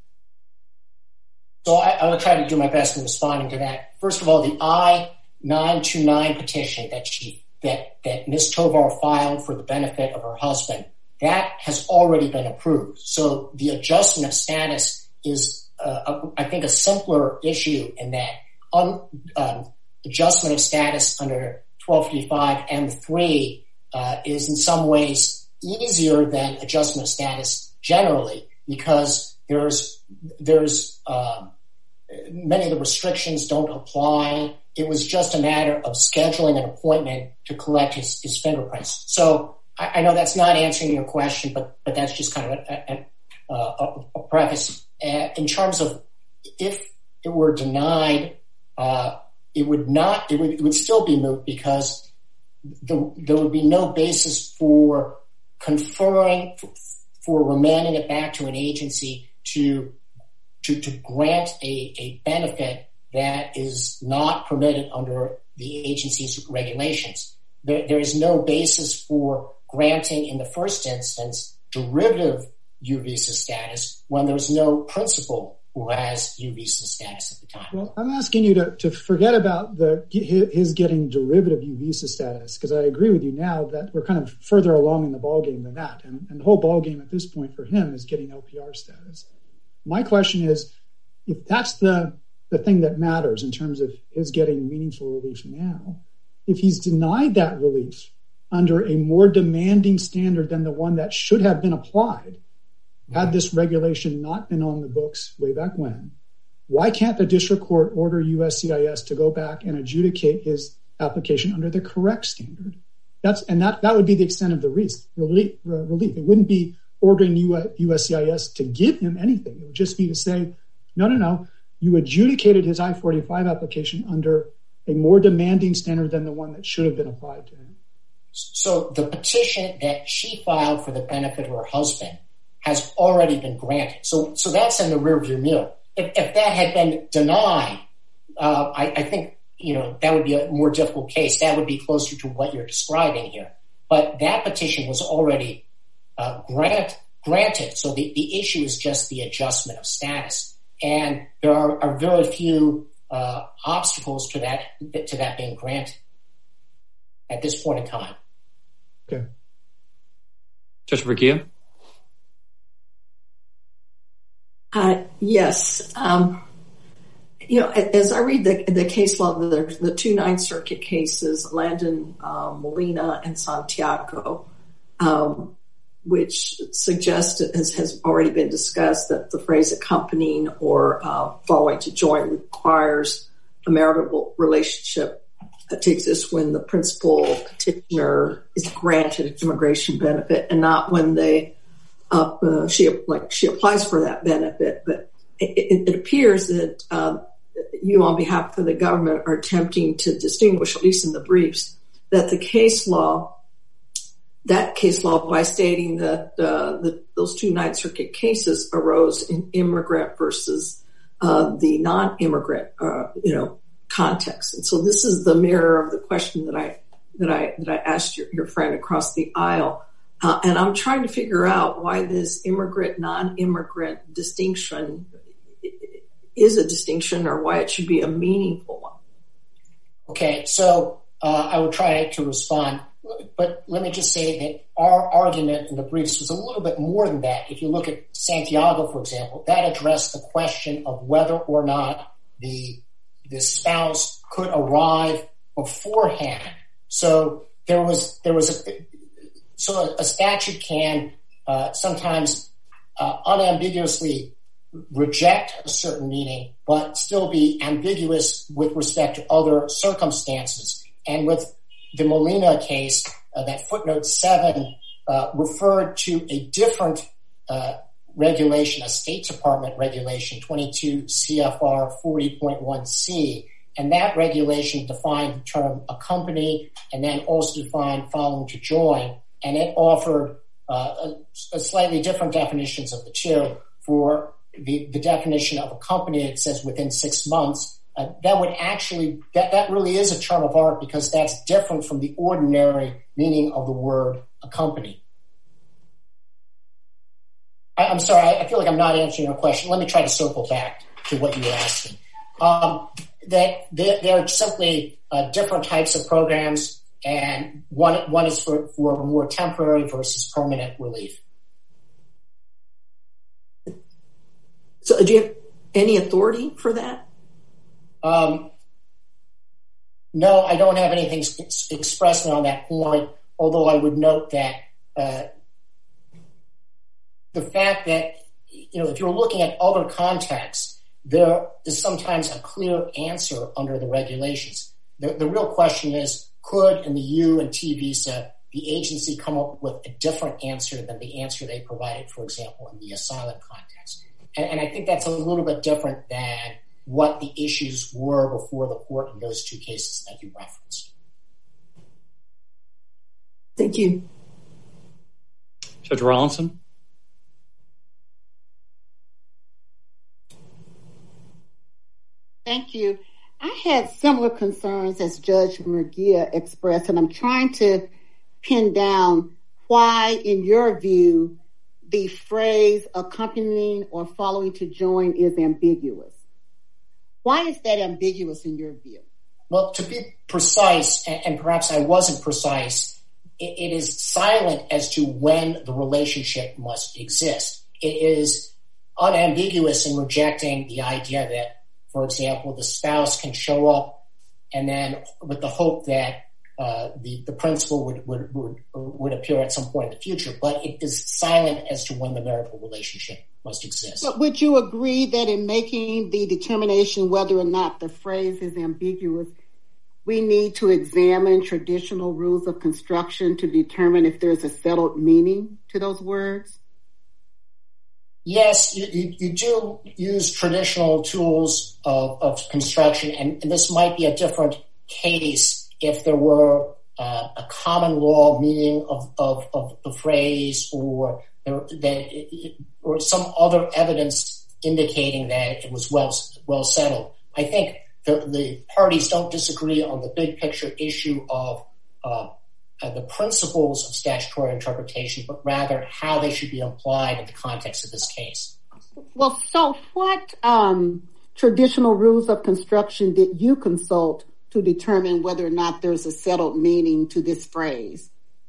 So I will try to do my best in responding to that. First of all, the I-929 petition that Ms. Tovar filed for the benefit of her husband, that has already been approved. So the adjustment of status is, I think, a simpler issue in that adjustment of status under 1255 M3 is in some ways easier than adjustment of status generally, because there's many of the restrictions don't apply. It was just a matter of scheduling an appointment to collect his fingerprints. So I know that's not answering your question, but that's just kind of a preface. In terms of if it were denied, it would still be moot, because there would be no basis for conferring, for remanding it back to an agency to grant a benefit that is not permitted under the agency's regulations. There is no basis for granting, in the first instance, derivative U visa status when there's no principal who has U visa status at the time. Well, I'm asking you to forget about his getting derivative U visa status, because I agree with you now that we're kind of further along in the ballgame than that. And the whole ballgame at this point for him is getting LPR status. My question is, if that's the thing that matters in terms of his getting meaningful relief now, if he's denied that relief under a more demanding standard than the one that should have been applied, had this regulation not been on the books way back when, why can't the district court order USCIS to go back and adjudicate his application under the correct standard? That would be the extent of the relief. It wouldn't be ordering USCIS to give him anything. It would just be to say, no, you adjudicated his I-485 application under a more demanding standard than the one that should have been applied to him. So the petition that she filed for the benefit of her husband has already been granted. So that's in the rearview mirror. If that had been denied, I think that would be a more difficult case. That would be closer to what you're describing here. But that petition was already granted. So the issue is just the adjustment of status. And there are very few obstacles to that being granted at this point in time. Okay. Judge Burkia? Yes. As I read the case law, the two Ninth Circuit cases, Landon, Molina, and Santiago, which suggest, as has already been discussed, that the phrase accompanying or following to join requires a marital relationship to exist when the principal petitioner is granted an immigration benefit and not when she applies for that benefit. But it appears that you, on behalf of the government, are attempting to distinguish, at least in the briefs, that the case law, by stating that those two Ninth Circuit cases arose in immigrant versus the non-immigrant, context. And so this is the mirror of the question that I asked your friend across the aisle. And I'm trying to figure out why this immigrant, non-immigrant distinction is a distinction, or why it should be a meaningful one. Okay, so I will try to respond, but let me just say that our argument in the briefs was a little bit more than that. If you look at Santiago, for example, that addressed the question of whether or not the spouse could arrive beforehand. So a statute can sometimes unambiguously reject a certain meaning, but still be ambiguous with respect to other circumstances. And with the Molina case, that footnote 7 referred to a different regulation, a State Department regulation, 22 CFR 40.1C. And that regulation defined the term accompany and then also defined following to join. And it offered a slightly different definitions of the two. For the definition of accompany, it says within 6 months. That really is a term of art, because that's different from the ordinary meaning of the word accompany. I'm sorry, I feel like I'm not answering your question. Let me try to circle back to what you were asking. That there are simply different types of programs, and one is for more temporary versus permanent relief. So do you have any authority for that? No, I don't have anything expressed on that point, although I would note that the fact that, if you're looking at other contexts, there is sometimes a clear answer under the regulations. The real question is, could in the U and T visa, the agency come up with a different answer than the answer they provided, for example, in the asylum context? And I think that's a little bit different than what the issues were before the court in those two cases that you referenced. Thank you. Judge Rawlinson? Thank you. I had similar concerns as Judge Murguia expressed, and I'm trying to pin down why, in your view, the phrase accompanying or following to join is ambiguous. Why is that ambiguous in your view? Well, to be precise, and perhaps I wasn't precise, it is silent as to when the relationship must exist. It is unambiguous in rejecting the idea that, for example, the spouse can show up and then with the hope that the principal would appear at some point in the future, but it is silent as to when the marital relationship must exist. But would you agree that in making the determination whether or not the phrase is ambiguous, we need to examine traditional rules of construction to determine if there's a settled meaning to those words? Yes, you do use traditional tools of construction, and this might be a different case if there were a common law meaning of the phrase or some other evidence indicating that it was well settled. I think the parties don't disagree on the big picture issue of the principles of statutory interpretation, but rather how they should be applied in the context of this case. Well, so what traditional rules of construction did you consult to determine whether or not there's a settled meaning to this phrase?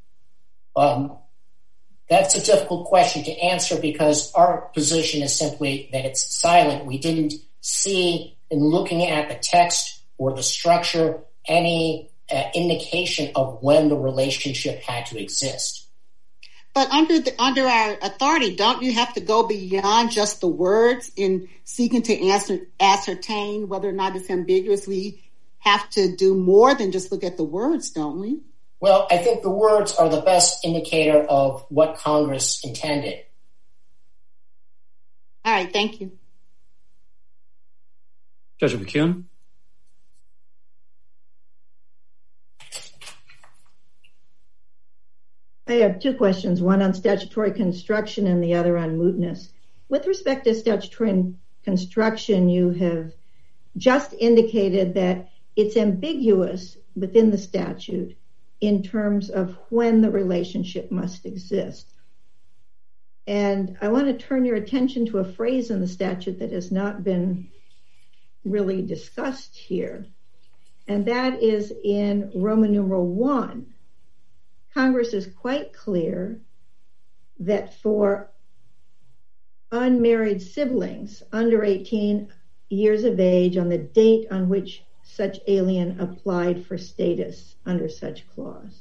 That's a difficult question to answer because our position is simply that it's silent. We didn't see, in looking at the text or the structure, any indication of when the relationship had to exist. But under our authority, don't you have to go beyond just the words in seeking to ascertain whether or not it's ambiguous? We have to do more than just look at the words, don't we? Well, I think the words are the best indicator of what Congress intended. All right, thank you. Judge McKeown? I have two questions, one on statutory construction and the other on mootness. With respect to statutory construction, you have just indicated that it's ambiguous within the statute in terms of when the relationship must exist. And I want to turn your attention to a phrase in the statute that has not been really discussed here, and that is in Roman numeral I. Congress is quite clear that for unmarried siblings under 18 years of age on the date on which such alien applied for status under such clause.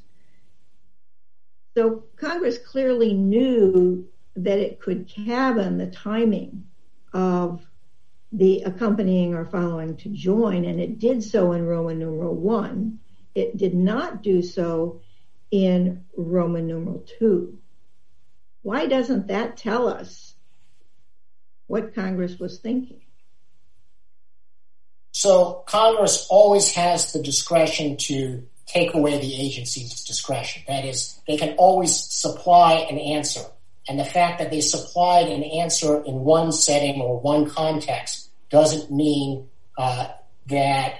So Congress clearly knew that it could cabin the timing of the accompanying or following to join, and it did so in Roman numeral I. It did not do so in Roman numeral II. Why doesn't that tell us what Congress was thinking? So Congress always has the discretion to take away the agency's discretion. That is, they can always supply an answer. And the fact that they supplied an answer in one setting or one context doesn't mean that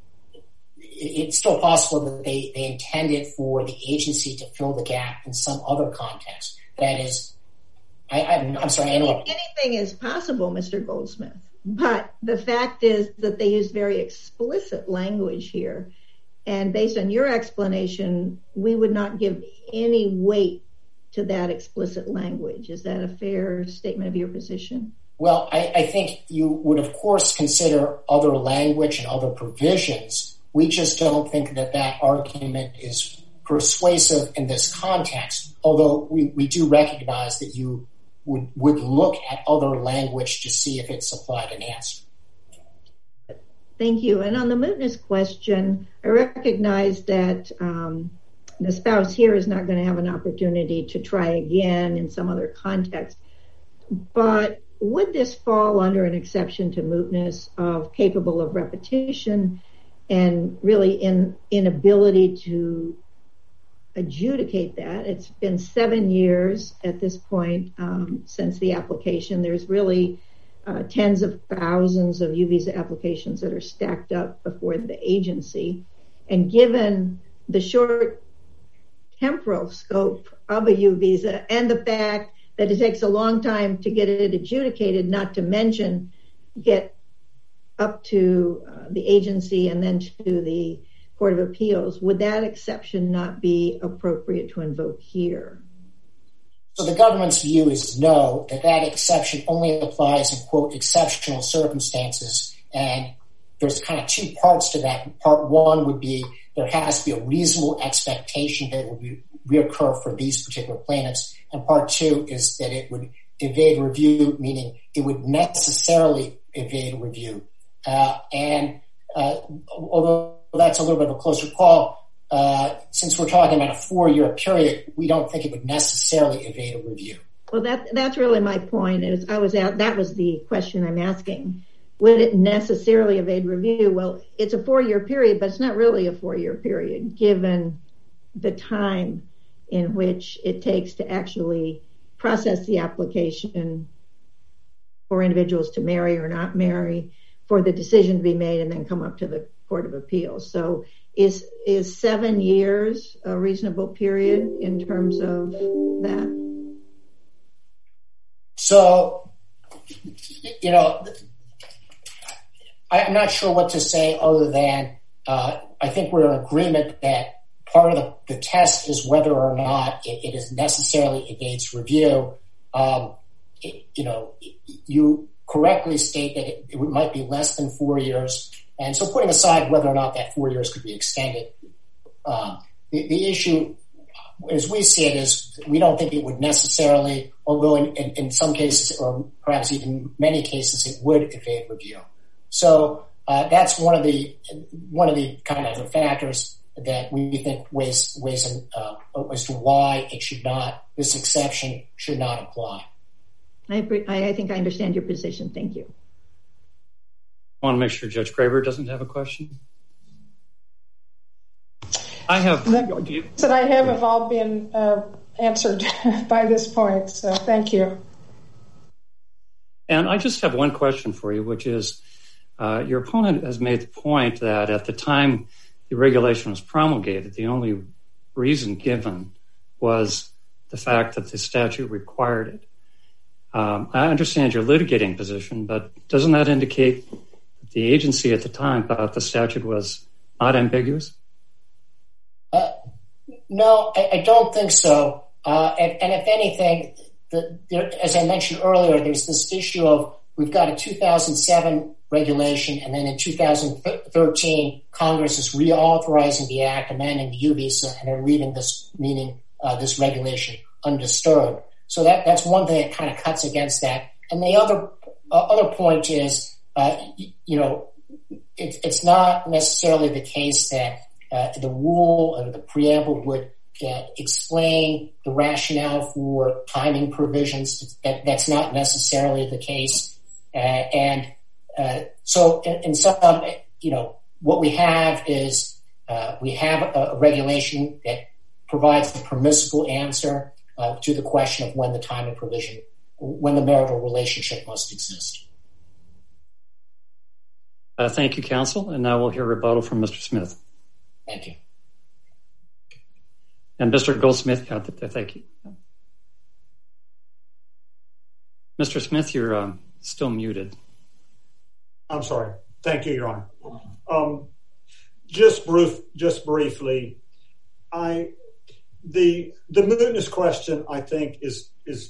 it's still possible that they intended for the agency to fill the gap in some other context. That is, I'm sorry, I interrupted. Anything is possible, Mr. Goldsmith. But the fact is that they use very explicit language here. And based on your explanation, we would not give any weight to that explicit language. Is that a fair statement of your position? Well, I think you would, of course, consider other language and other provisions. We just don't think that that argument is persuasive in this context, although we do recognize that you would look at other language to see if it supplied an answer. Thank you. And on the mootness question, I recognize that the spouse here is not going to have an opportunity to try again in some other context. But would this fall under an exception to mootness of capable of repetition and really inability to adjudicate that? It's been 7 years at this point since the application. There's really tens of thousands of U visa applications that are stacked up before the agency. And given the short temporal scope of a U visa and the fact that it takes a long time to get it adjudicated, not to mention get up to the agency and then to the Court of Appeals, would that exception not be appropriate to invoke here? So the government's view is no, that exception only applies in, quote, exceptional circumstances. And there's kind of two parts to that. Part one would be there has to be a reasonable expectation that it would reoccur for these particular plaintiffs. And part two is that it would evade review, meaning it would necessarily evade review. Although that's a little bit of a closer call, since we're talking about a 4-year period, we don't think it would necessarily evade a review. Well, that's really my point. That was the question I'm asking. Would it necessarily evade review? Well, it's a 4-year period, but it's not really a 4-year period, given the time in which it takes to actually process the application for individuals to marry or not marry, for the decision to be made and then come up to the Court of Appeals. So is 7 years a reasonable period in terms of that? So, I'm not sure what to say other than I think we're in agreement that part of the test is whether or not it is necessarily evades review. You correctly state that it might be less than 4 years. And so putting aside whether or not that 4 years could be extended, the issue, as we see it, is we don't think it would necessarily, although in some cases, or perhaps even many cases, it would evade review. So that's one of the kind of factors that we think weighs as to why this exception should not apply. I think I understand your position. Thank you. I want to make sure Judge Graber doesn't have a question. I have. That I have all been answered by this point, so thank you. And I just have one question for you, which is your opponent has made the point that at the time the regulation was promulgated, the only reason given was the fact that the statute required it. I understand your litigating position, but doesn't that indicate that the agency at the time thought the statute was not ambiguous? No, I don't think so. And if anything, as I mentioned earlier, there's this issue of we've got a 2007 regulation, and then in 2013, Congress is reauthorizing the act, amending the U visa, and they're leaving this this regulation undisturbed. So that's one thing that kind of cuts against that. And the other point is, it's not necessarily the case that the rule or the preamble would explain the rationale for timing provisions. That's not necessarily the case. So in some, what we have is we have a regulation that provides a permissible answer to the question of when the timing provision, when the marital relationship must exist. Thank you, counsel. And now we'll hear rebuttal from Mr. Smith. Thank you. And Mr. Goldsmith, thank you. Mr. Smith, you're still muted. I'm sorry. Thank you, Your Honor. Just briefly, the mootness question, I think, is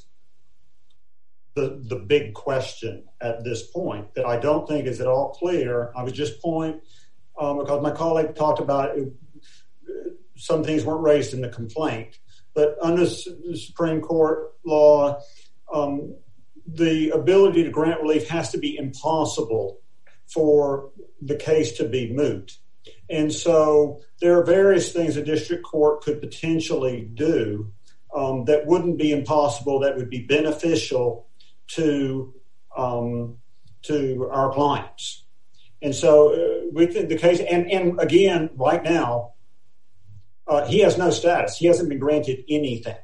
the big question at this point that I don't think is at all clear. I would just point, because my colleague talked about it, some things weren't raised in the complaint, but under the Supreme Court law, the ability to grant relief has to be impossible for the case to be moot. And so there are various things a district court could potentially do that wouldn't be impossible, that would be beneficial to our clients. And so we think the case, and again, right now, he has no status. He hasn't been granted anything.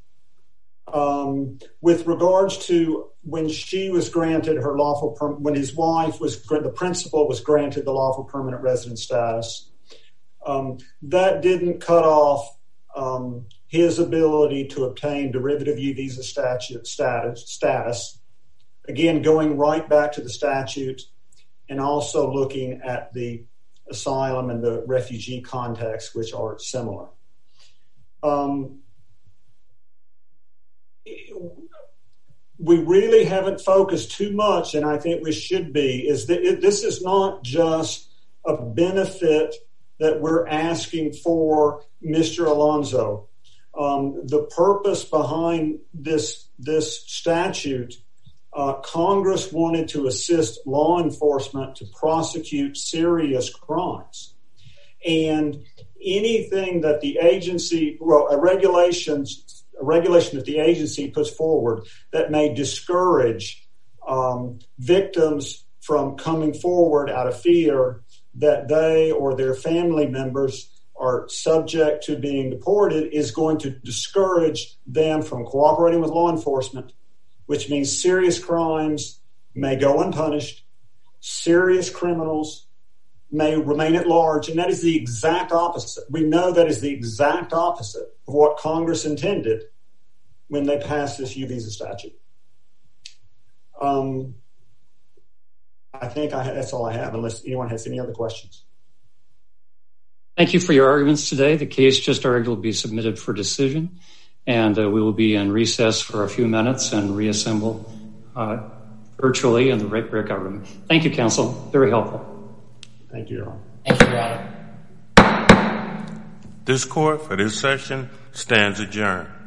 With regards to when she was granted her lawful, when his wife was, the principal was granted the lawful permanent resident status, that didn't cut off his ability to obtain derivative U visa status. Again, going right back to the statute and also looking at the asylum and the refugee context, which are similar. We really haven't focused too much, and I think we should be, is that this is not just a benefit that we're asking for Mr. Alonzo. The purpose behind this statute, Congress wanted to assist law enforcement to prosecute serious crimes. And anything that the agency, a regulation that the agency puts forward that may discourage victims from coming forward out of fear that they or their family members are subject to being deported is going to discourage them from cooperating with law enforcement, which means serious crimes may go unpunished, serious criminals may remain at large, and that is the exact opposite. We know that is the exact opposite of what Congress intended when they passed this U visa statute. I think that's all I have, unless anyone has any other questions. Thank you for your arguments today. The case just argued will be submitted for decision, and we will be in recess for a few minutes and reassemble virtually in the regular government. Thank you, counsel. Very helpful. Thank you, Your Honor. Thank you, Your Honor. This court for this session stands adjourned.